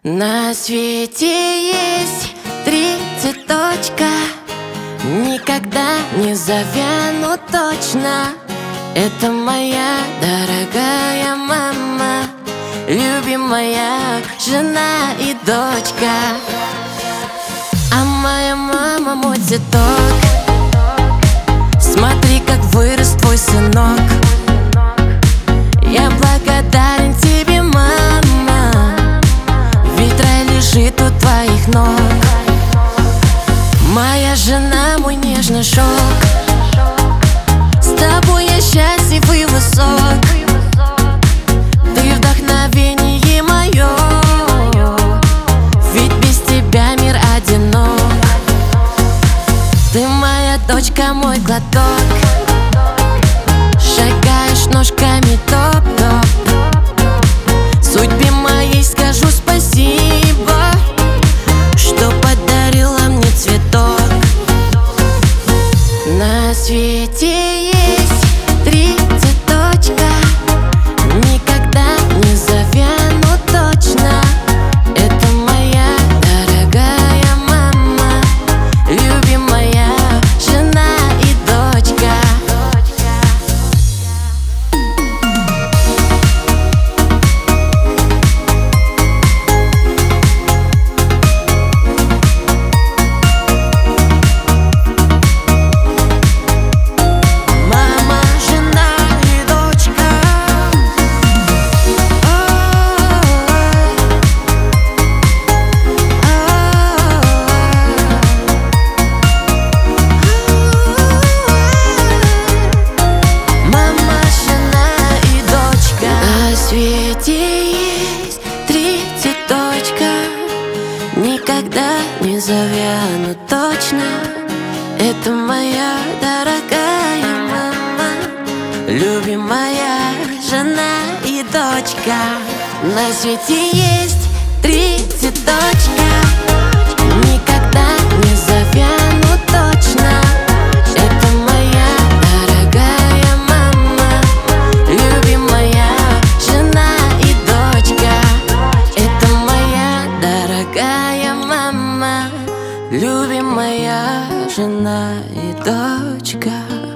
На свете есть три цветочка, никогда не завянут точно. Это моя дорогая мама, любимая жена и дочка. А моя мама мой цветок, смотри, как вырос твой сынок. Я благодарен тебе, мама, ведь рай лежит у твоих ног. Моя жена мой нежный шелк, с тобой я счастлив и высок. Ты вдохновение мое, ведь без тебя мир одинок. Ты моя дочка, мой глоток, шагаешь ножками топ-топ. Судьбе моей скажу спасибо, что подарила мне цветок. На свете есть три цветочка, никогда не завянут точно. Это моя дорогая мама, любимая жена и дочка. На свете есть три цветочка, никогда не завянут точно. Это моя дорогая мама, любимая жена и дочка. На свете есть три цветочка, никогда не завянут точно. Это моя дорогая мама, любимая жена и дочка. Это моя дорогая мама, любимая жена и дочка.